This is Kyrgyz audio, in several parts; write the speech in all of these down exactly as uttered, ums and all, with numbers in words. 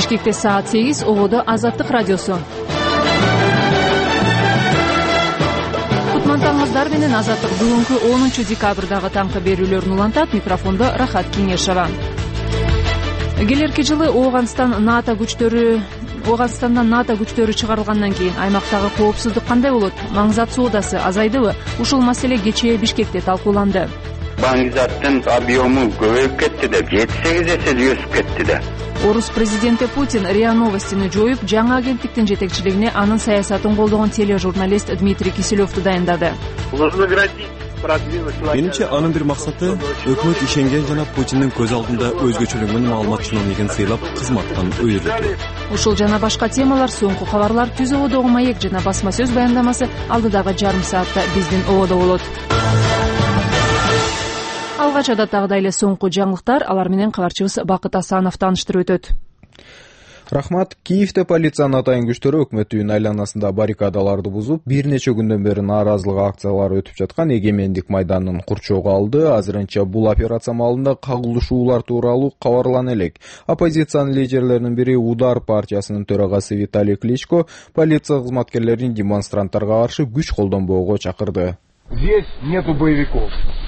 Бишкекте саат сегиз, ободо Азаттык радиосу. Кутмантаңыздар менен Азаттык бүгүнкү онунчу декабрдагы таңкы берүүлөрүн улантат. Микрофондо Рахат Кеңешова. Келерки жылы Ооганстан НАТО күчтөрү Ооганстандан НАТО күчтөрү чыгарылгандан кийин аймактагы коопсуздук кандай болот? Маңзат соодасы азайдыбы? Ушул маселе кечээ Бишкекте талкууланды. Маңзаттын объему көбөйүп кетти деп, жети сегиз эсе өсүп кетти да. Орус президенти Путин РИА Новостини жоюп, жаңы агенттиктин жетекчилигине анын саясатын колдогон тележурналист Дмитрий Киселевду дайындады. Менимче анын бир максаты өкмөт ишенген жана Путиндин көз алдында өзгөчөлүк менен маалымат чиновнигин сыйлап кызматтан өйрөтүү. Ушул жана башка темалар, соңку кабарлар, түз ободогу маек жана басма сөз баяндамасы алдыдагы жарым саатта биздин ободо болот. Алгач адаттагыдай эле соңку жаңылыктар, алар менен кабарчыбыз Бакыт Асанов тааныштырып өтөт. Рахмат. Киевде полициянын атайын күчтөрү өкмөт үйүнүн айланасында баррикадаларды бузуп, бир нече күндөн бери нааразылык акциялары өтүп жаткан Эгемендик майданын курчоого алды. Азырынча бул операция маалында кагылышуулар тууралуу кабарлана элек. Оппозициянын лидерлеринин бири Удар партиясынын төрагасы Виталий Кличко полиция кызматкерлерин демонстранттарга каршы күч колдонбоого чакырды. Здесь нету боевиков.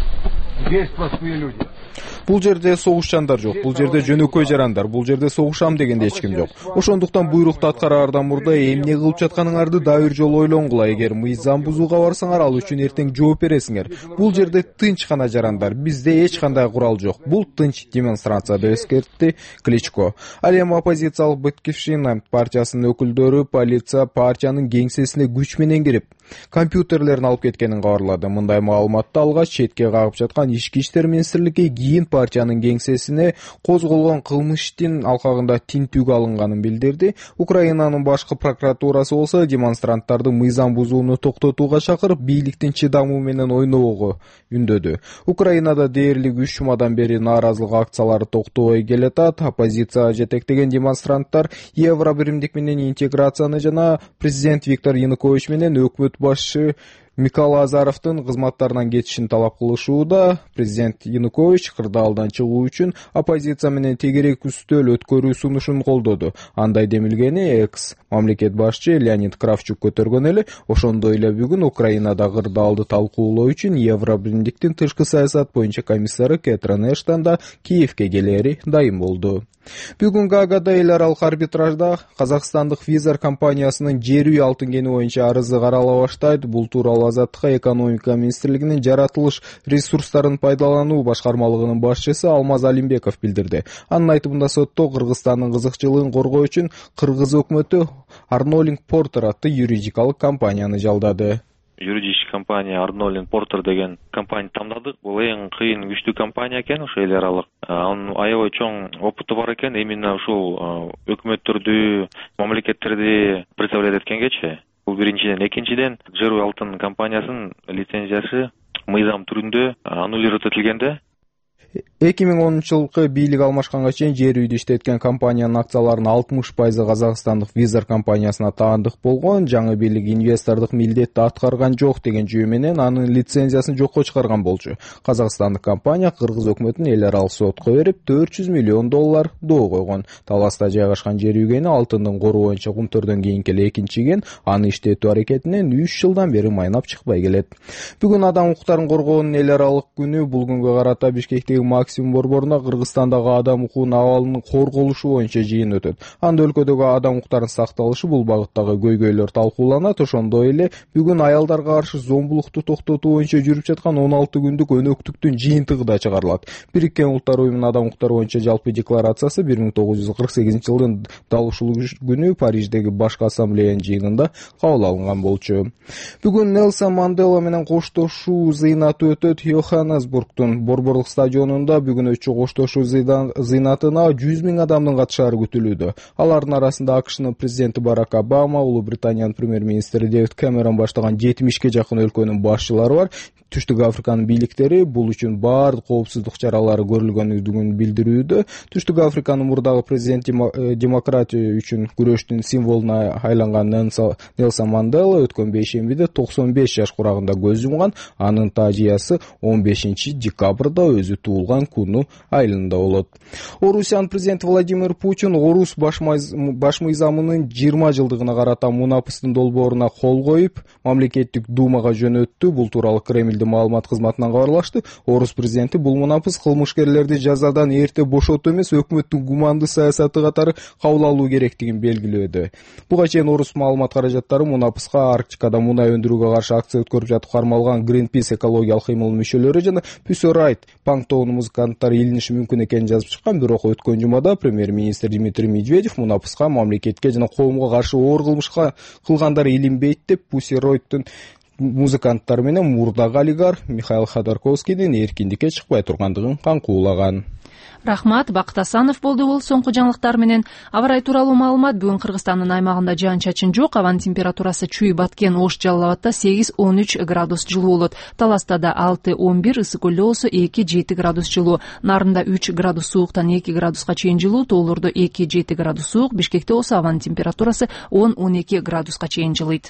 Здесь простые люди. Бул жерде согушчандар жок, бул жерде жөнөкөй жарандар, бул жерде согушам дегенде эч ким жок. Ошондуктан буйрукту аткараардан мурда эмне кылып жатканыңарды да бир жолу ойлонгула. Эгер мыйзам бузууга барсаңар, ал үчүн эртең жооп бересиңер. Бул жерде тынч гана жарандар, бизде эч кандай курал жок. Бул тынч демонстрация деп эскертти Кличко. Ал эми оппозициялык Батькивщина партиясынын өкүлдөрү полиция партиянын кеңсесине күч менен кирип, компьютерлерин алып кеткенин кабарлады. Мындай маалыматты алгач четке кагып жаткан Ички иштер министрлиги кийин партиянын кеңсесине козголгон кылмыш иштин алкагында тинтүүгө алынганын билдирди. Украинанын башкы прокуратурасы болсо демонстранттарды мыйзам бузууну токтотууга чакырып, бийликтин чыдамы менен ойноого үндөдү. Украинада дээрлик үч жумадан бери нааразылык акциялары токтобой келатат. Оппозиция жетектеген демонстранттар Евробиримдик менен интеграцияны жана президент Виктор Янукович менен өкмөт башчы Микаил Азаровдун кызматтарынан кетишин талап кылышууда. Президент Янукович кырдаалдан чыгуу үчүн оппозиция менен тегерек үстөл өткөрүү сунушун колдоду. Андай демилгени экс мамлекет башчы Леонид Кравчук көтөргөн эле. Ошондой эле бүгүн Украинада кырдаалды талкуулоо үчүн Евробиримдиктин тышкы саясат боюнча комиссары Кэтрин Эштон да Киевке келери дайым болду. Бүгүн Гаагада эл аралык арбитражда казакстандык Визар компаниясынын жер үй алтын кени боюнча арызы карала баштайт. Бул тууралуу Азаттыкка экономика министрлигинин жаратылыш ресурстарын пайдалануу башкармалыгынын башчысы Алмаз Алимбеков билдирди. Анын айтымында сотто Кыргызстандын кызыкчылыгын коргоо үчүн Кыргыз өкмөтү Arnolling Porter аттуу юридикалык компанияны жалдады. Юридический компания Arnolling Porter деген компания тандадык. Бул эң кыйын күчтүү компания экен, ошо эл аралык. Анын аябай чоң опыты бар экен. Именно ушул өкмөттөрдү, мамлекеттерди представлять эткенгечи. Бул биринчиден, экинчиден жер үй алтын компаниясынын лицензиясы мыйзам түрүндө аннулировать этилгенде. эки миң онунчу жылкы бийлик алмашканга чейин жер үйдү иштеткен компаниянын акцияларынын алтымыш пайызы казакстандык Визар компаниясына таандык болгон. Жаңы бийлик инвестордук милдетти аткарган жок деген жүйө менен анын лицензиясын жокко чыгарган болчу. Казакстандык компания Кыргыз өкмөтүн эл аралык сотко берип төрт жүз миллион доллар доо койгон. Таласта жайгашкан жер үйгени алтындын кору боюнча кумтөрдөн кийинки эле экинчи кен. Аны иштетүү аракетинен үч жылдан бери майнап чыкпай келет. Бүгүн адам укуктарын коргоонун эл аралык күнү. Бул күнгө карата Бишкектеги Максим борборунда Кыргызстандагы адам укугунун абалынын корголушу боюнча жыйын өтөт. Анда өлкөдөгү адам укуктарынын сакталышы бул багыттагы көйгөйлөр талкууланат. Ошондой эле бүгүн аялдарга каршы зомбулукту токтотуу боюнча жүрүп жаткан он алты күндүк өнөктүктүн жыйынтыгы да чыгарылат. Бириккен Улуттар уюмунун адам укуктары боюнча жалпы декларациясы бир миң тогуз жүз кырк сегизинчи жылдын дал ушул күнү Париждеги башкы ассамблеянын жыйынында кабыл алынган болчу. Бүгүн Нелсон Мандела менен коштошуу зыйнаты өтөт. Йоханнесбургдун борборлук стадионунда бүгүн өчү коштошуу зыйнатына жүз миң адамдын катышаары күтүлүүдө. Алардын арасында АКШнын президенти Барак Обама, Улуу Британиянын премьер-министри Дэвид Кэмерон баштаган жетимишке жакын өлкөнүн башчылары бар. Түштүк Африканын бийликтери бул үчүн баардык коопсуздук чаралары көрүлгөнүн билдирүүдө. Түштүк Африканын мурдагы президент демократия үчүн күрөштүн символуна айланган Нелсон Мандела өткөн бейшембиде токсон беш жаш курагында көз жумган. Анын таажыясы он бешинчи декабрда өзү жуулган куну айылында болот. Орусиянын президенти Владимир Путин Орус баш мыйзамынын жыйырма жылдыгына карата мунапыстын долбооруна кол коюп, мамлекеттик думага жөнөттү. Бул тууралуу Кремлдин маалымат кызматынан кабарлашты. Орус президенти бул мунапыс кылмышкерлерди жазадан эрте бошотуу эмес, өкмөттүн гумандуу саясаты катары кабыл алуу керектигин белгилөөдө. Буга чейин Орус маалымат каражаттары мунапыска Арктикада мунай өндүрүүгө каршы акция өткөрүп жатып кармалган Greenpeace экологиялык кыймылынын мүчөлөрү жана Пюсерайт панктоонун музыканттары илиниши мүмкүн экенин жазып чыккан. Бирок өткөн жумада премьер-министр Дмитрий Медведев мунапыска мамлекетке жана коомго каршы оор кылмышка кылгандар илинбейт деп Пюсерайттын музыканттары менен мурдагы олигарх Михаил Ходорковскийдин эркиндикке чыкпай тургандыгын каңкуулаган. Рахмат, Бакыт Асанов болду бул соңку жаңылыктар менен. Аба ырайы тууралуу маалымат: бүгүн Кыргызстандын аймагында жаан-чачын жок, абанын температурасы Чүй, Баткен, Ош, Жалал Абадта сегиз он үч градус жылуу болот. Таластада алты он бир, Ысык көлдө болсо эки жети градус жылуу, Нарында үч градус сууктан эки градуска чейин жылуу, Тоолордо эки жети градус суук, Бишкекте болсо абанын температурасы он он эки градуска чейин жылыйт.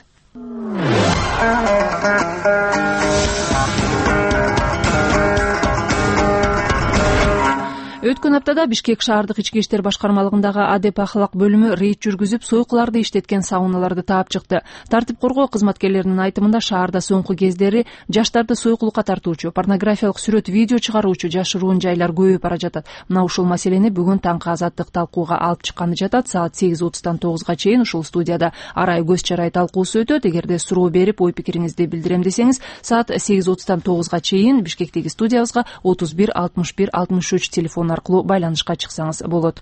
Өткөн аптада Бишкек шаардык ички иштер башкармалыгындагы АДЕП ахлак бөлүмү рейд жүргүзүп, сойкуларды иштеткен сауналарды таап чыкты. Тартип коргоо кызматкерлеринин айтымында шаарда соңку кездери жаштарды сойкулукка тартуучу, порнографиялык сүрөт, видео чыгаруучу жашыруун жайлар көбөйүп бара жатат. Мына ушул маселени бүгүн таңкы азаттык талкууга алып чыкканы жатат. Саат сегиз отуздан тогузга чейин ушул студияда арай көз чарай талкуусу өтөт. Эгерде суроо берип, ой пикириңизди билдирем десеңиз, саат сегиз отуздан тогузга чейин Бишкектеги студиябызга отуз бир алтымыш бир алтымыш үч телефон аркылуу байланышка чыксаңыз болот.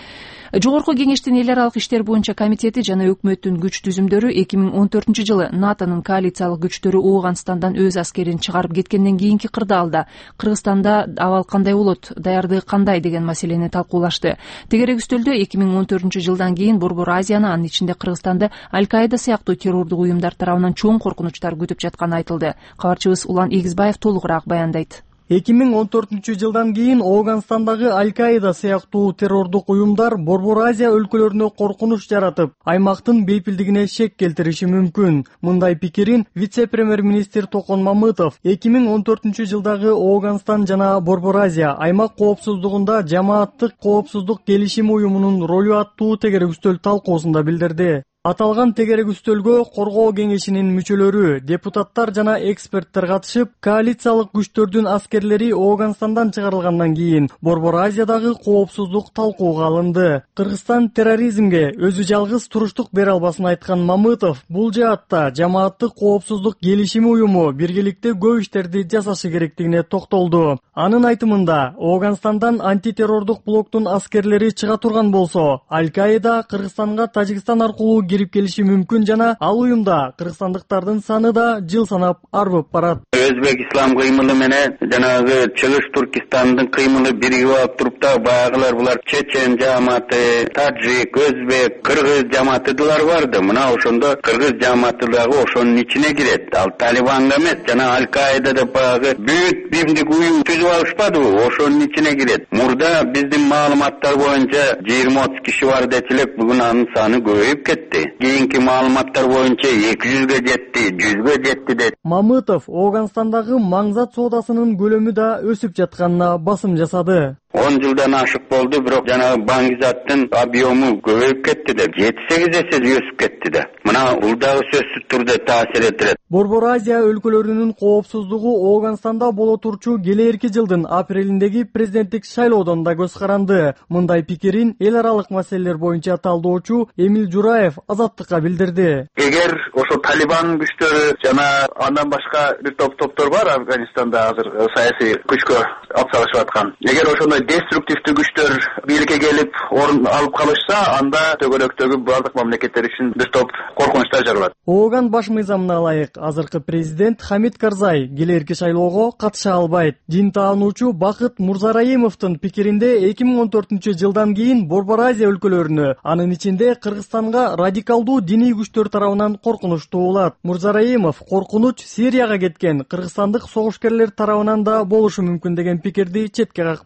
Жогорку кеңештин эл аралык иштер боюнча комитети жана өкмөттүн күч түзүмдөрү эки миң он төртүнчү жылы НАТОнун коалициялык күчтөрү Ооганстандан өз аскерин чыгарып кеткенден кийинки кырдаалда Кыргызстанда абал кандай болот, даярдыгы кандай деген маселени талкуулашты. Тегерек үстөлдө эки миң он төртүнчү жылдан кийин Борбор Азияны, анын ичинде Кыргызстанды Аль-Каида сыяктуу террордук уюмдар тарабынан чоң коркунучтар күтүп жатканы айтылды. Кабарчыбыз Улан Игизбаев толугураак баяндайт. эки миң он төртүнчү жылдан кийин Ооганстандагы Аль-Каида сыяктуу террордук уюмдар Борбор Азия өлкөлөрүнө коркунуч жаратып, аймактын бейпилдигине шек келтириши мүмкүн. Мындай пикирин вице-премьер-министр Токон Мамытов эки миң он төртүнчү жылдагы Ооганстан жана Борбор Азия аймак коопсуздугунда жамааттык коопсуздук келишими уюмунун ролу аттуу тегерек үстөл талкуусунда билдирди. Аталган тегерек үстөлгө коргоо кеңешинин мүчөлөрү, депутаттар жана эксперттер катышып, коалициялык күчтөрдүн аскерлери Ооганстандан чыгарылгандан кийин Борбор Азиядагы коопсуздук талкууга алынды. Кыргызстан терроризмге өзү жалгыз туруштук бере албасын айткан Мамытов бул жаатта жамааттык коопсуздук келишими уюму биргеликте көп иштерди жасашы керектигине токтолду. Анын айтымында, Ооганстандан антитеррордук блоктун аскерлери чыга турган болсо, Аль-Каида Кыргызстанга Тажикстан аркылуу кирип келиши мүмкүн жана ал уюмда кыргызстандыктардын саны да жыл санап арбып барат. Өзбек ислам кыймылы менен жанагы Чыгыш Туркистандын кыймылы биригип алып туруп да баягылар булар чечен жамааты, таджик, өзбек, кыргыз жамаатыдылар барды. Мына ошондо кыргыз жамааты дагы ошонун ичине кирет. Ал Талибанга эмес, жана Аль-Каида деп баягы бүт бимдик уюм түзүп алышпадыбы, ошонун ичине кирет. Мурда биздин маалыматтар боюнча жыйырма отуз киши бар дечилек, бүгүн анын саны көбөйүп кетти. Кийинки маалыматтар боюнча эки жүзгө жетти, жүзгө жетти дейт. Мамытов Ооганстандагы маңзат соодасынын көлөмү да өсүп жатканына басым жасады. он жылдан ашык болду, бирок жанагы баңгизаттын объему көбөйүп кетти деп, жети сегиз эсе өсүп кетти да. Мына бул дагы сөзсүз түрдө таасир этет. Борбор Азия өлкөлөрүнүн коопсуздугу Ооганстанда боло турчу келээрки жылдын апрелиндеги президенттик шайлоодон да көз каранды. Мындай пикирин эл аралык маселелер боюнча талдоочу Эмил Жураев Азаттыкка билдирди. Эгер ошо Талибан күчтөрү жана андан башка бир топ топтор бар Афганистанда азыр саясий күчкө атсалышып аткан. Эгер ошондой деструктивдүү күчтөр бийликке келип орун алып калышса, анда төгөлөктөгү бардык мамлекеттер үчүн бир топ коркунучтар жаралат. Ооган баш мыйзамына ылайык азыркы президент Хамид Карзай келээрки шайлоого катыша албайт. Дин таануучу Бакыт Мурзараимовдун пикиринде эки миң он төртүнчү жылдан кийин Борбор Азия өлкөлөрүнө, анын ичинде Кыргызстанга радикалдуу диний күчтөр тарабынан коркунуч туулат. Мурзараимов коркунуч Сирияга кеткен кыргызстандык согушкерлер тарабынан да болушу мүмкүн деген пикирди четке какпайт.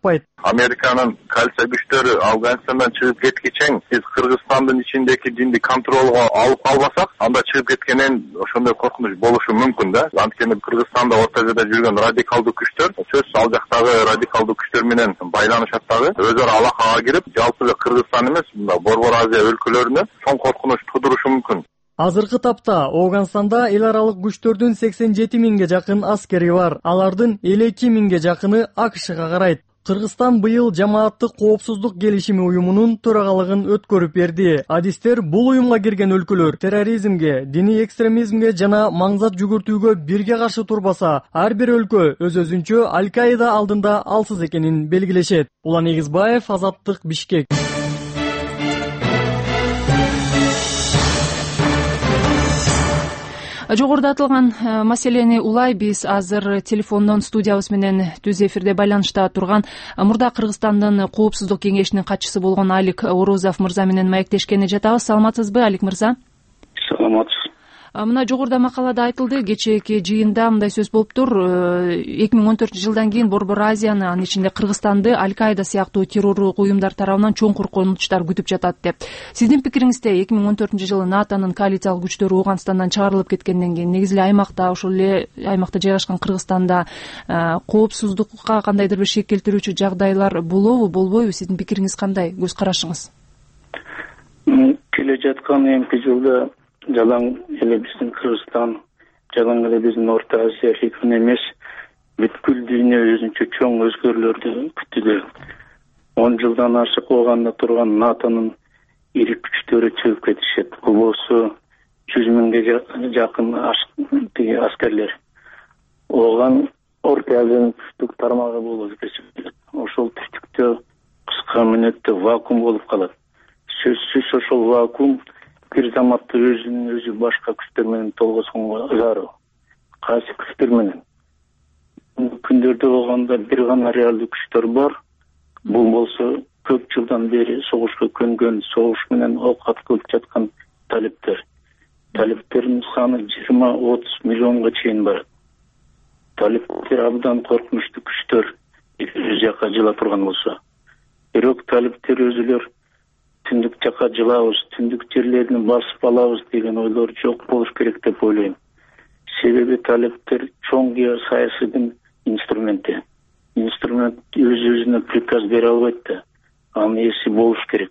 Американын коалиция күчтөрү Афганистандан чыгып кеткичен биз Кыргызстандын ичиндеки динди контролго алып калбасак, анда чыгып кеткенен ошондой коркунуч болушу мүмкүн да. Анткени Кыргызстанда Орто Азияда жүргөн радикалдуу күчтөр сөзсүз ал жактагы радикалдуу күчтөр менен байланышат дагы, өз ара алакага кирип, жалпы эле Кыргызстан эмес, мына Борбор Азия өлкөлөрүнө чоң коркунуч тудурушу мүмкүн. Азыркы тапта Ооганстанда эл аралык күчтөрдүн сексен жети миңге жакын аскери бар. Алардын элүү эки миңге жакыны АКШга карайт. Кыргызстан быйыл жамааттык коопсуздук келишими уюмунун төрагалыгын өткөрүп берди. Адистер бул уюмга кирген өлкөлөр терроризмге, диний экстремизмге жана маңзат жүгүртүүгө бирге каршы турбаса, ар бир өлкө өз-өзүнчө Аль-Каида алдында алсыз экенин белгилешет. Улан Эгизбаев, Азаттык, Бишкек. Жогоруда атылган маселени улай биз азыр телефондон студиябыз менен түз эфирде байланышта турган мурда Кыргызстандын Коопсуздук кеңешинин катчысы болгон Алик Орозов мырза менен маектешкени жатабыз. Саламатсызбы, Алик мырза? Саламатсыз. Мына жогоруда макалада айтылды, кечээки жыйында мындай сөз болуптур. эки миң он төртүнчү жылдан кийин Борбор Азияны, анын ичинде Кыргызстанды Аль-Каида сыяктуу террорлук уюмдар тарабынан чоң коркунучтар күтүп жатат деп. Сиздин пикириңизде эки миң он төртүнчү жылы НАТОнун коалициялык күчтөрү Ооганстандан чыгарылып кеткенден кийин негизи эле аймакта, ошол эле аймакта жайгашкан Кыргызстанда коопсуздукка кандайдыр бир шек келтирүүчү жагдайлар болобу, болбойбу? Сиздин пикириңиз кандай, көз карашыңыз? Келе жаткан эмки жылда жалаң эле биздин Кыргызстан, жалаң эле биздин Орто Азия региону эмес, бүткүл дүйнө өзүнчө чоң өзгөрүүлөрдү күтүүдө. он жылдан ашык ооганда турган НАТОнун ири күчтөрү чыгып кетишет. Бул болсо жүз миңге жакын аскерлер. Ооган Орто Азиянын күчтүк тармагы болуп кетет. Ошол түштүктө кыска мүнөттө вакуум болуп калат. Сөзсүз ошол вакуум бир заматта өзүнүн өзү башка күчтөр менен толгосонго зарыл. Кайсы күчтөр менен? Күндөрдө болгондо бир гана реалдуу күчтөр бар. Бул болсо көп жылдан бери согушка көнгөн, согуш менен ок аткылып жаткан талиптер. Талиптердин саны жыйырма отуз миллионго чейин барат. Талиптер абдан коркунучтуу күчтөр өз жакка жыла турган болсо. Бирок талиптер өзүлөр түндүк жака жылабыз, түндүк жерлерин басып алабыз деген ойлор жок болуш керек деп ойлойм. Себеби талиптер чоң геосаясийдин инструменти. Инструмент өз-өзүнө приказ бере албайт да, анын ээси болуш керек.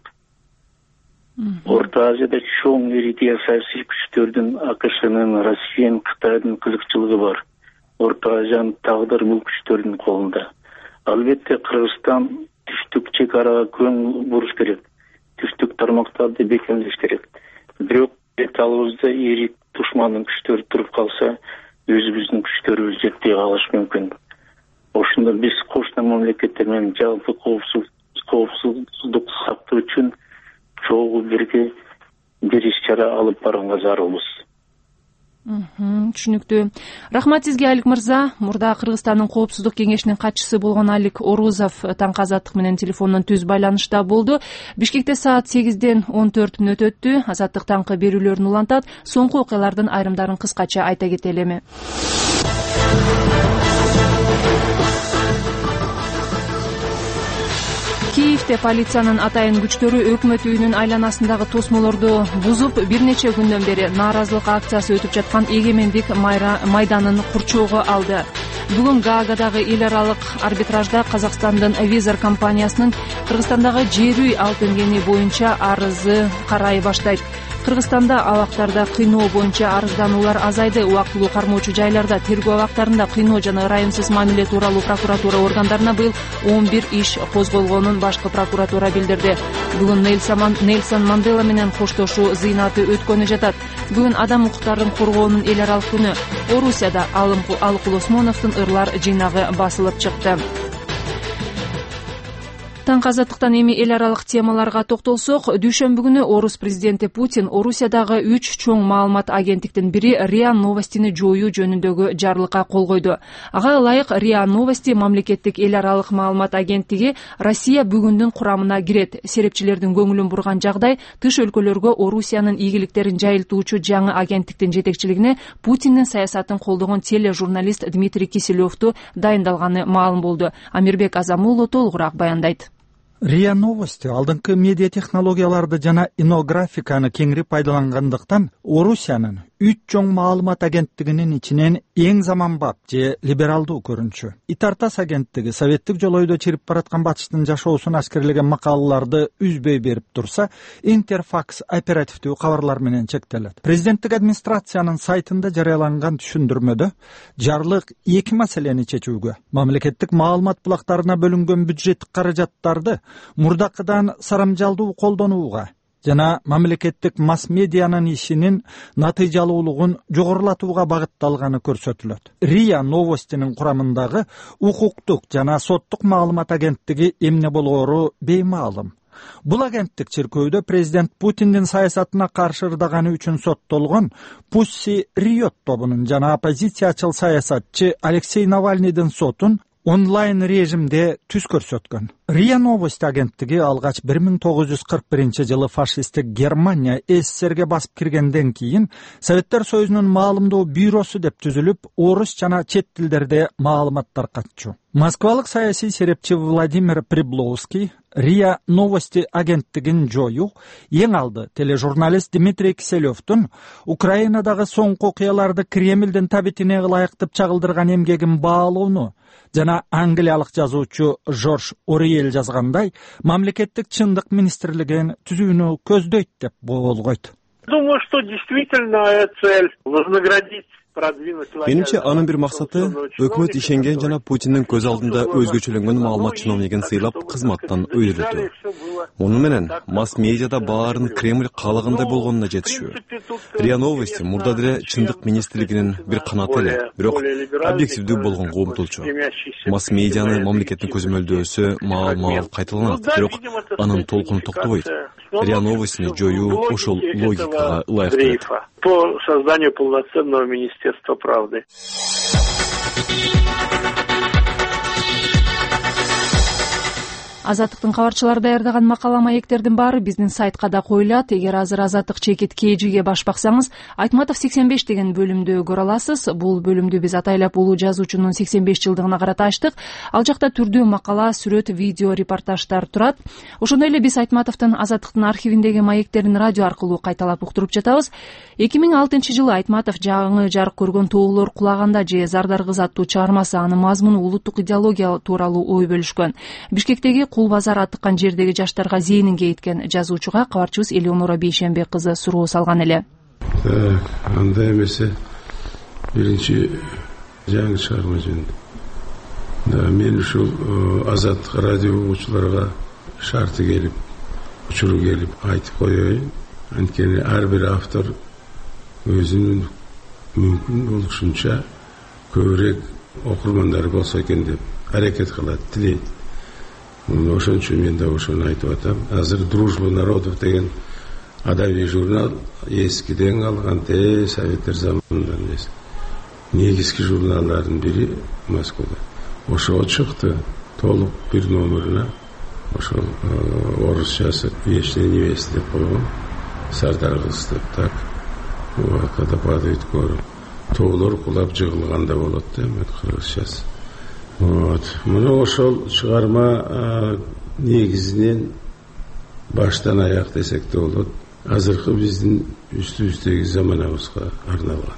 Орто Азияда чоң ири геосаясий күчтөрдүн АКШнын, Россиянын, Кытайдын кызыкчылыгы бар. Орто Азиянын тагдыры бул күчтөрдүн колунда. Албетте Кыргызстан түштүк чек арага көңүл буруш керек. Түштүк тармактарды бекемдеш керек. Бирок бет алыбызда ири душмандын күчтөрү туруп калса, өзүбүздүн күчтөрүбүз жетпей калышы мүмкүн. Ошондо биз кошуна мамлекеттер менен жалпы коопсуздук сактоо үчүн чогуу бирге бир иш-чара алып барганга зарылбыз. Түшүнүктүү. Рахмат сизге, Алик мырза. Мурда Кыргызстандын Коопсуздук кеңешинин катчысы болгон Алик Орозов таңкы Азаттык менен телефондон түз байланышта болду. Бишкекте саат сегизден он төрт мүнөт өттү. Азаттык таңкы берүүлөрүн улантат. Соңку окуялардын айрымдарын кыскача айта кетели. Киевде полициянын атайын күчтөрү өкмөт үйүнүн айланасындагы тосмолорду бузуп, бир нече күндөн бери нааразылык акциясы өтүп жаткан Эгемендик майданын курчоого алды. Бүгүн Гаагадагы эл аралык арбитражда Казакстандын Визар компаниясынын Кыргызстандагы жер үй алып энгени боюнча арызы карай баштайт. Кыргызстанда абактарда кыйноо боюнча арыздануулар азайды. Убактылуу кармоочу жайларда тергөө абактарында кыйноо жана ырайымсыз мамиле тууралуу прокуратура органдарына быйыл он бир иш козголгонун башкы прокуратура билдирди. Бүгүн Нельсон Мандела менен коштошуу зыйнаты өткөнү жатат. Бүгүн адам укуктарын коргоонун эл аралык күнү. Орусияда Алыкул Осмоновдун ырлар жыйнагы басылып чыкты. Таңкы азаттыктан эми эл аралык темаларга токтолсок, дүйшөмбү күнү Орус президенти Путин Орусиядагы үч чоң маалымат агенттиктин бири РИА Новостини жоюу жөнүндөгү жарлыкка кол койду. Ага ылайык РИА Новости мамлекеттик эл аралык маалымат агенттиги Россия бүгүндүн курамына кирет. Серепчилердин көңүлүн бурган жагдай тыш өлкөлөргө Орусиянын ийгиликтерин жайылтуучу жаңы агенттиктин жетекчилигине Путиндин саясатын колдогон тележурналист Дмитрий Киселевду дайындалганы маалым болду. Амирбек Азамулов толугураак баяндайт. РИА Новости алдыңкы медиа технологияларды жана инографиканы кеңири пайдалангандыктан Орусиянын үч чоң маалымат агенттигинин ичинен эң заманбап же либералдуу көрүнчү. Итартас агенттиги советтик жолойдо чирип бараткан батыштын жашоосун аскерлеген макалаларды үзбөй берип турса, Интерфакс оперативдүү кабарлар менен чектелет. Президенттик администрациянын сайтында жарыяланган түшүндүрмөдө жарлык эки маселени чечүүгө, мамлекеттик маалымат булактарына бөлүнгөн бюджеттик каражаттарды мурдакыдан сарамжалдуу колдонууга жана мамлекеттик масс медианын ишинин натыйжалуулугун жогорулатууга багытталганы көрсөтүлөт. РИА Новостинин курамындагы укуктук жана соттук маалымат агенттиги эмне болоору беймаалым. Бул агенттик чиркөөдө президент Путиндин саясатына каршы ырдаганы үчүн соттолгон Пусси Риот тобунун жана оппозициячыл саясатчы Алексей Навальныйдын сотун онлайн режимде түз көрсөткөн. РИА Новости агенттиги алгач бир миң тогуз жүз кырк биринчи жылы фашисттик Германия СССРге басып киргенден кийин Советтер Союзунун маалымдоо бюросу деп түзүлүп, орус жана чет тилдерде маалымат таркатчу. Москвалык саясий серепчи Владимир Прибловский РИА Новости агенттигин жою эң алды тележурналист Дмитрий Киселевдун Украинадагы соңку окуяларды Кремлдин табитине ылайыктып чагылдырган эмгегин баалоону жана англиялык жазуучу Жорж Ориел жазгандай, мамлекеттик чындык министрлигин түзүүнү көздөйт деп болгойт. Думаю, что действительно цель вознаградить. Менимче анын бир максаты өкмөт ишенген жана Путиндин көз алдында өзгөчөлөнгөн маалымат чиновнигин сыйлап кызматтан өйрөтүү. Муну менен масс медиада баарын Кремль каалагандай болгонуна жетишүү. РИА Новости мурда деле чындык министрлигинин бир канаты эле, бирок объективдүү болгонго умтулчу. Масс медианы мамлекеттин көзөмөлдөөсү маал-маал кайталанат, бирок анын толкуну токтобойт. РИА Новостини жоюу ошол логикага ылайык. По созданию полноценного Министерства правды. Азаттыктын кабарчылары даярдаган макала маектердин баары биздин сайтка да коюлат. Эгер азыр Азаттык чекит кежиге баш баксаңыз, Айтматов сексен беш деген бөлүмдү көрө аласыз. Бул бөлүмдү биз атайлап улуу жазуучунун сексен беш жылдыгына карата ачтык. Ал жакта түрдүү макала, сүрөт, видео, репортаждар турат. Ошондой эле биз Айтматовдун Азаттыктын архивиндеги маектерин радио аркылуу кайталап уктуруп жатабыз. эки миң алтынчы жылы Айтматов жаңы жарык көргөн Тоолор кулаганда же Зардар кыз аттуу чыгармасы, анын мазмуну улуттук идеология тууралуу ой бөлүшкөн. Бишкектеги Кул базар аттыккан жердеги жаштарга зээнин кейиткен жазуучуга кабарчыбыз Элеонора Бейшембек кызы суроо салган эле. Так, анда эмесе биринчи жаңы чыгарма жөнүндө. Да, мен ушул Азаттык радио угуучуларга шарты келип, учуру келип айтып коеюн. Анткени ар бир автор өзүнүн мүмкүн болушунча көбүрөөк окурмандары болсо экен деп аракет кылат, тилейт. Ошон үчүн мен да ошону айтып атам. Азыр Дружба народов деген адабий журнал эскиден калган, те Советтер заманынан эмес. Негизги журналдардын бири Москвада. Ошо чыкты толук бир номерине. Ошол орусчасы «Вечная невеста» деп койгон. Зардар кыз деп так. Вот, когда падает горы. Тоолор кулап жыгылганда болот да, мен кыргызчасы. Вот. Мына ошол чыгарма негизинен баштан аяк десек те болот. Азыркы биздин үстүбүздөгү заманыбызга арналган.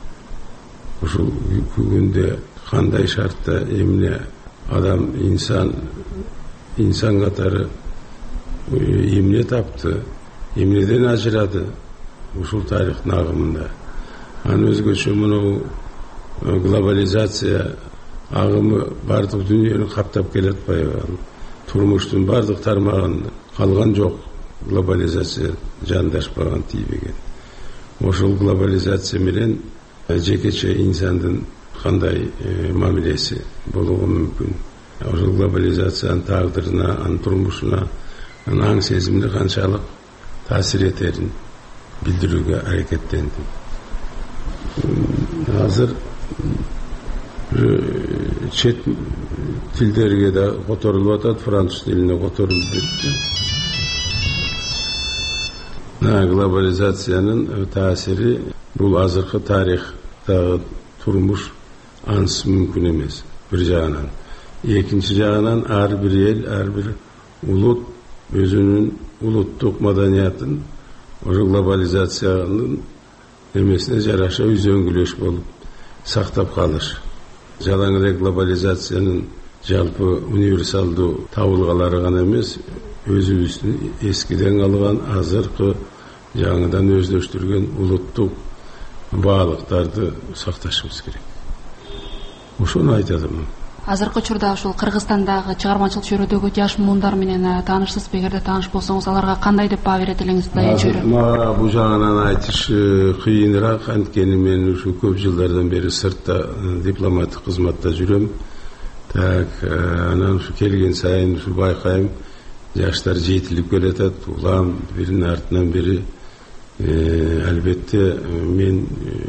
Ошол күндө кандай шартта эмне адам инсан инсан катары эмне тапты, эмнеден ажырады ушул тарыхтын агымында. Анын өзгөчө мына глобализация агымы бардык дүйнөнү каптап келатпайбы? Турмуштун бардык тармагын калган жок. Глобализация жандашпаган, тийбеген. Ошол глобализация менен жекече инсандын кандай мамилеси болушу мүмкүн? ошол глобализациянын тагдырына, анын турмушуна, анын аң сезимине канчалык таасир этерин билдирүүгө аракеттендим. Азыр чет тилдерге да которулуп атат, француз тилине которулуп кетти. Глобализациянын таасири бул азыркы тарыхтагы турмуш ансыз мүмкүн эмес. Бир жагынан, экинчи жагынан ар бир эл, ар бир улут өзүнүн улуттук маданиятын ошо глобализациянын эмесине жараша үзөңгүлөш болуп сактап калыш. Жалаң эле глобализациянын жалпы универсалдуу табылгалары гана эмес, өзүбүздүн эскиден калган азыркы жаңыдан өздөштүргөн улуттук баалыктарды сакташыбыз керек. Ошону айтадым. Азыркы учурда ушул Кыргызстандагы чыгармачылык чөйрөдөгү жаш муундар менен таанышсызбы? Эгерде тааныш болсоңуз, аларга кандай деп баа берет элеңиз? Мага бул жагынан айтыш кыйыныраак, анткени мен ушу көп жылдардан бери сыртта дипломаттык кызматта жүрөм. Так, анан ушу келген сайын ушу байкайм, жаштар жетилип келатат, улам биринин артынан бири. Албетте мен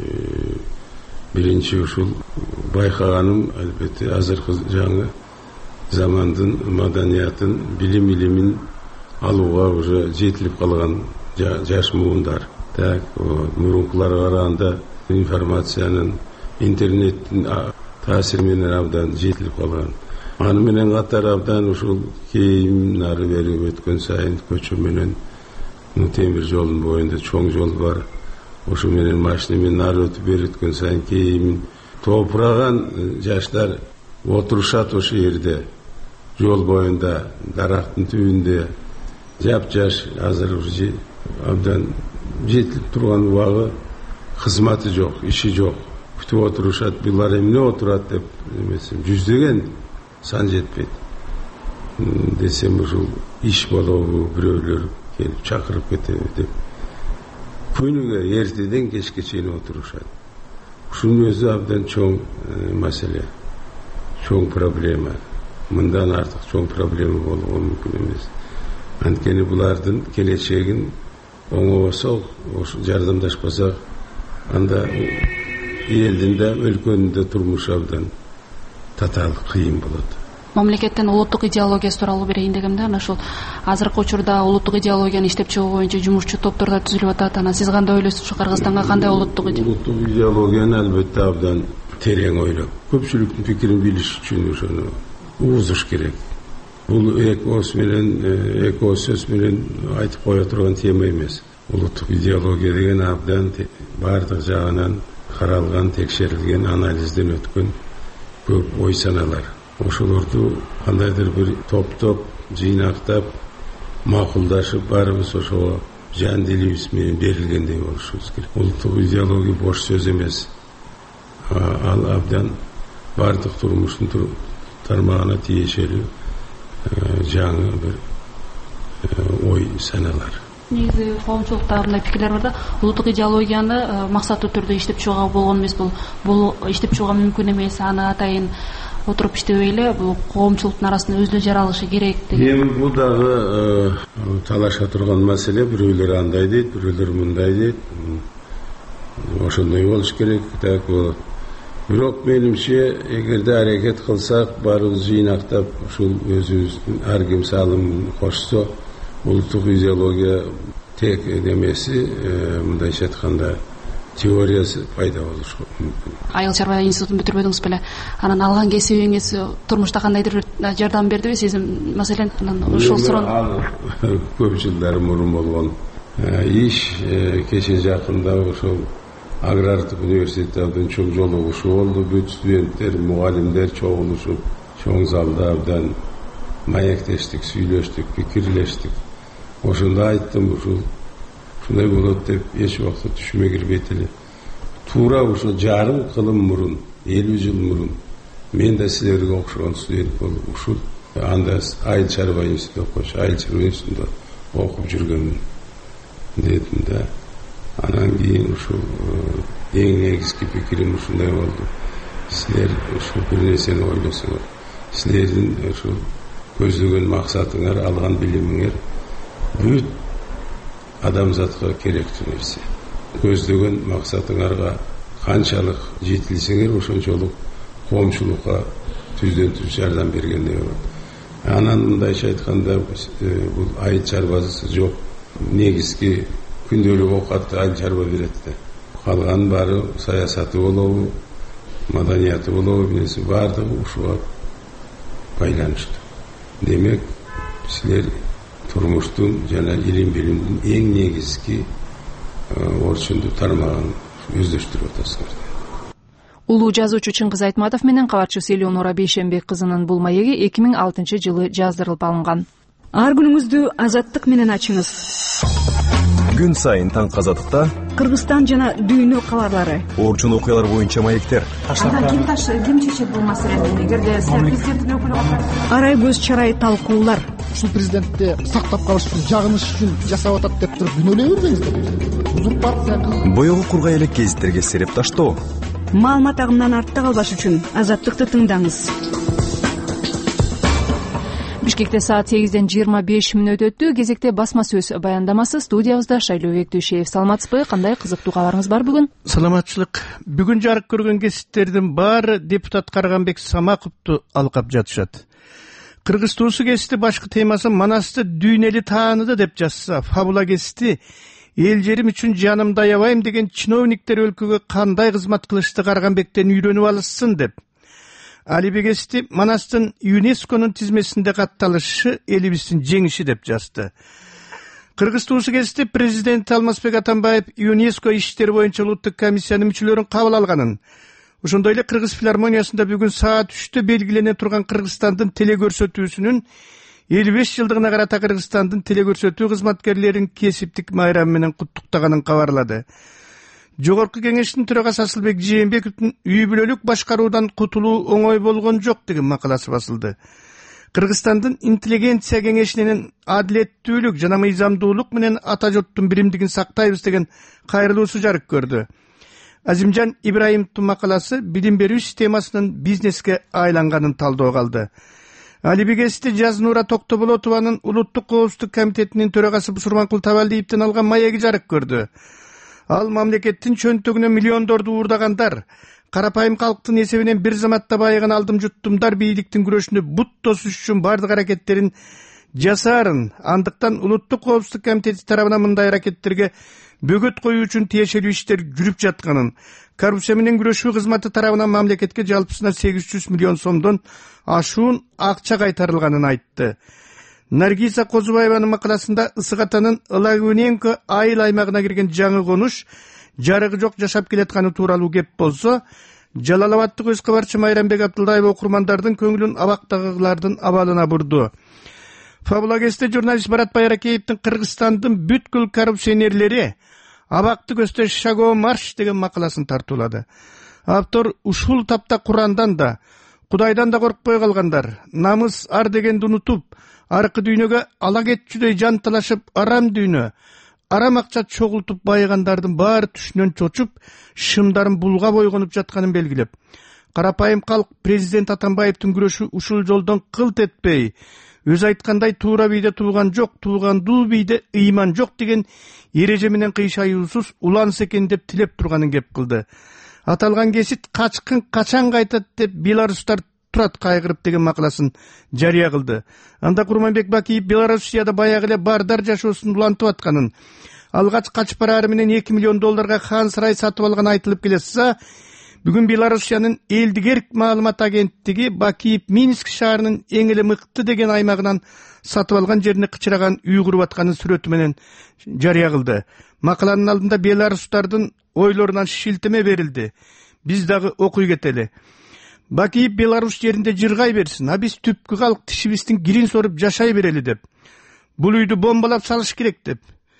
биринчи ушул байкаганым, албетте азыркы жаңы замандын маданиятын, билим илимин алууга уже жетилип калган жаш муундар. Так, мурункуларга караганда информациянын, интернеттин таасири менен абдан жетилип калган. Аны менен катар абдан ушул кейим нары бери өткөн сайын көчө менен темир жолдун боюнда чоң жол бар. Ошо менен машина менен нары өтүп бериткөн сайын кейим топураган жаштар отурушат ошо жерде, жол боюнда, дарактын түбүндө. Жап-жаш азыр уже абдан жетилип турган убагы, кызматы жок, иши жок. Күтүп отурушат, булар эмне отурат деп эмесем, жүздөгөн сан жетпейт. Десем ушул иш болобу, бирөөлөр келип чакырып кетеби деп. Күнүгө эртеден кечке чейин отурушат. Ушунун өзү абдан чоң маселе, чоң проблема. Мындан артык чоң проблема болуу мүмкүн эмес. Анткени булардын келечегин оңобосок, ошо жардамдашпасак, анда элдин да, өлкөнүн да турмушу абдан татаал кыйын болот. Мамлекеттен улуттук идеологиясы тууралуу берейин дегем да, ошол азыркы учурда улуттук идеологияны иштеп чыгуу боюнча жумушчу топтордор түзүлүп атат. Анан сиз кандай ойлойсуз? Кыргызстанга кандай улуттук улуттук идеологияны албетте абдан терең ойлоп, көпчүлүктүн пикирин билиш үчүн ошону угузуш керек. Бул экос менен, эко сөз менен айтып кое турган тема эмес. Улуттук идеология деген абдан бардык жагынан каралган, текшерилген, анализден өткөн көп ой саналар. Ошолорду кандайдыр бир топтоп, жыйнактап, макулдашып, баарыбыз ошого жан дилибиз менен берилгендей болушубуз керек. Улуттук идеология бош сөз эмес. Ал абдан бардык турмуштун тармагына тиешелүү жаңы бир ой саналар. Негизи коомчулукта мындай пикирлер бар да, улуттук идеологияны максаттуу түрдө иштеп чыгууга болгон эмес, бул бул иштеп чыгууга мүмкүн эмес, аны атайын отуруп иштебей эле бул коомчулуктун арасында өзү жаралышы керек деген. Эми бул дагы талаша турган маселе, бирөөлөр андай дейт, бирөөлөр мындай дейт. Ошондой болуш керек, так болот. Бирок менимче, эгерде аракет кылсак, баарыбыз жыйнактап, ушул өзүбүздүн ар ким салымын кошсо, улуттук идеология тек немеси, мындайча айтканда, теориясы пайда болушу мүмкүн. Айыл чарба институтун бүтүрбөдүңүз беле? Анан алган кесибиңиз турмушта кандайдыр жардам бердиби? Сиз маселен ушул суроону көп жылдар мурун болгон иш, кече жакында ошол агрардык университетте абдан чоң жолугушуу болду. Бүт студенттер, мугалимдер чогулушуп, чоң залда абдан маектештик, сүйлөштүк, пикирлештик. Ошондо айттым, ушул ушундай болот деп эч убакта түшүмө кирбейт эле. Туура ушул жарым кылым мурун, элүү жыл мурун мен да силерге окшогон студент болуп, ушул анда айыл чарба институтунда окуш, айыл чарба институтунда окуп жүргөмүн дедим да. Анан кийин ушул эң негизги пикирим ушундай болду. Силер ушул бир нерсени ойлосоңор, силердин ошо көздөгөн максатыңар, алган билимиңер бүт адамзатка керектүү нерсе. Көздөгөн максатыңарга канчалык жетилсеңер, ошончолук коомчулукка түздөн түз жардам бергендей болот. Анан мындайча айтканда, бул айыл чарбасы жок. Негизги күндөлүк оокатты айыл чарба берет да. Калган баары саясаты болобу, маданияты болобу, эмнеси баардыгы ушуга байланыштуу. Демек, силер турмуштун жана илим билимдин эң негизги орчунду тармагын өздөштүрүп атасыңар. Улуу жазуучу Чыңгыз Айтматов менен кабарчысы Элеонора Бейшенбек кызынын бул маеги эки миң алтынчы жылы жаздырылып алынган. Ар күнүңүздү азаттык менен ачыңыз. Күн сайын таң азаттыкта Кыргызстан жана дүйнө кабарлары. Орчун окуялар боюнча маектер. Анда ким таш ким чечет бул маселени? Эгерде президенттин өкүлү катары арай көз чарай талкуулар. Ушул президентти сактап калыш үчүн, жагыныш үчүн жасап атат деп туруп күнөөлөй бербеңиздер. Узурпация. Боёгу кургай элек гезиттерге сереп таштоо. Маалымат агымынан артта калбаш үчүн азаттыкты тыңдаңыз. Бишкекте саат сегизден жыйырма беш мүнөт өттү. Кезекте басма сөз баяндамасы. Студиябызда Шайлообек Дүйшеев. Саламатсызбы? Кандай кызыктуу кабарыңыз бар бүгүн? Саламатчылык. Бүгүн жарык көргөн гезиттердин баары депутат Карганбек Самаковду алкап жатышат. Кыргыз туусу гезити башкы темасы Манасты дүйнөлү тааныды деп жазса, Фабула гезити эл жерим үчүн жанымды аябайм деген чиновниктер өлкөгө кандай кызмат кылышты Карганбектен үйрөнүп алышсын деп. Алиби гезити Манастын ЮНЕСКОнун тизмесинде катталышы элибиздин жеңиши деп жазды. Кыргыз туусу гезити президент Алмазбек Атамбаев ЮНЕСКО иштери боюнча улуттук комиссиянын мүчөлөрүн кабыл алганын, ошондой эле Кыргыз филармониясында бүгүн саат үчтө белгилене турган Кыргызстандын телекөрсөтүүсүнүн элүү беш жылдыгына карата Кыргызстандын телекөрсөтүү кызматкерлерин кесиптик майрам менен куттуктаганын кабарлады. Жогорку кеңештин төрагасы Асылбек Жээнбековдун үй бүлөлүк башкаруудан кутулуу оңой болгон жок деген макаласы басылды. Кыргызстандын интеллигенция кеңешинин адилеттүүлүк жана мыйзамдуулук менен ата журттун биримдигин сактайбыз деген кайрылуусу жарык көрдү. Азимжан Ибраимовдун макаласы билим берүү системасынын бизнеске айланганын талдоого алды. Алиби гезити Жазнура Токтоболотованын улуттук коопсуздук комитетинин төрагасы Бусурманкул Табалдиевден алган маеги жарык көрдү. Ал мамлекеттин чөнтөгүнө миллиондорду уурдагандар, карапайым калктын эсебинен бир заматта байыган алдым жуттумдар бийликтин күрөшүндө бут тосуш үчүн бардык аракеттерин жасаарын, андыктан улуттук коопсуздук комитети тарабынан мындай аракеттерге бөгөт коюу үчүн тиешелүү иштер жүрүп жатканын, коррупция менен күрөшүү кызматы тарабынан мамлекетке жалпысына сегиз жүз миллион сомдон ашуун акча кайтарылганын айтты. Наргиза Козубаеванын макаласында Ысык Атанын Ылагуненко айыл аймагына кирген жаңы конуш жарыгы жок жашап келатканы тууралуу кеп болсо, Жалалабадтык өз кабарчы Майрамбек Абдулдаева окурмандардын көңүлүн абактагылардын абалына бурду. Фабула гезити журналист Барат Байракеевдин Кыргызстандын бүткүл коррупционерлери абакты көздөй шагоо марш деген макаласын тартуулады. Автор ушул тапта Курандан да, Кудайдан да коркпой калгандар, намыс ар дегенди унутуп, аркы дүйнөгө ала кетчүдөй жан талашып, арам дүйнө, арам акча чогултуп байыгандардын баары түшүнөн чочуп, шымдарын булга бойгонуп жатканын белгилеп, карапайым калк президент Атамбаевдин күрөшү ушул жолдон кылт этпей, өз айткандай туура бийде тууган жок, туугандуу бийде ыйман жок деген эреже менен кыйшаюусуз уланса экен деп тилеп турганын кеп кылды. Аталган гезит качкын качан кайтат деп беларустар турат кайгырып деген макаласын жарыя кылды. Анда Курманбек Бакиев Белоруссияда баягы эле бардар жашоосун улантып атканын, алгач качып бараары менен эки миллион долларга хан сарай сатып алганы айтылып келсе, бүгүн Белоруссиянын элдик эрк маалымат агенттиги Бакиев Минск шаарынын эң эле мыкты деген аймагынан сатып алган жерине кычыраган үй куруп атканын сүрөтү менен жарыя кылды. Макаланын алдында беларустардын ойлорунан шилтеме берилди. Биз дагы окуй кетели. Бакиев Беларусь жеринде жыргай берсин, а биз түпкү калк тишибиздин кирин соруп жашай берели деп. Бул үйдү бомбалап салыш керек деп.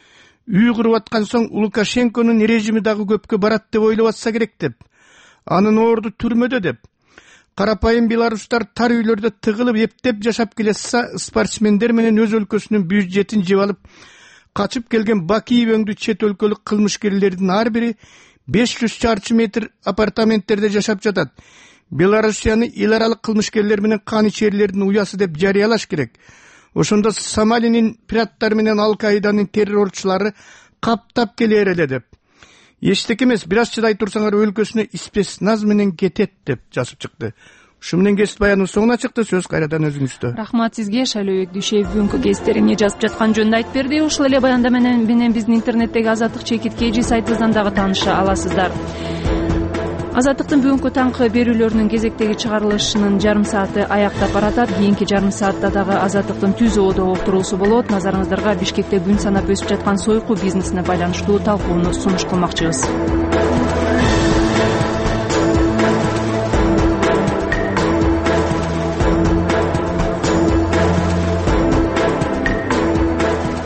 Үй куруп аткан соң Лукашенконун режими дагы көпкө барат деп ойлоп атса керек деп. Анын орду түрмөдө деп. Карапайым беларустар тар үйлөрдө тыгылып эптеп жашап келсе, спортсмендер менен өз өлкөсүнүн бюджетин жеп алып качып келген Бакиев өңдү чет өлкөлүк кылмышкерлердин ар бири беш жүз чарчы метр апартаменттерде жашап жатат. Белоруссияны эл аралык кылмышкерлер менен кан ичерлердин уясы деп жарыялаш керек. Ошондо Сомалинин пираттары менен Ал-Каиданын террорчулары каптап келер эле деп. Эчтеке эмес, бир аз чыдай турсаңар өлкөсүнө спецназ менен кетет деп жазып чыкты. Ушу менен кесип баянын соңуна чыкты. Сөз кайрадан өзүңүздө. Рахмат сизге. Шайлообек Дүйшеев бүгүнкү кесиптерин эмне жазып жатканын жөнүндө айтып берди. Ушул эле баяндама менен биздин интернеттеги Азаттык чекит кей жи сайтыбыздан дагы тааныша аласыздар. Азаттыктын бүгүнкү таңкы берүүлөрүнүн кезектеги чыгарылышынын жарым сааты аяктап баратат. Кийинки жарым саатта дагы Азаттыктын түз оодо уктуруусу болот. Назарыңыздарга Бишкекте күн санап өсүп жаткан сойку бизнесине байланыштуу талкууну сунуш кылмакчыбыз.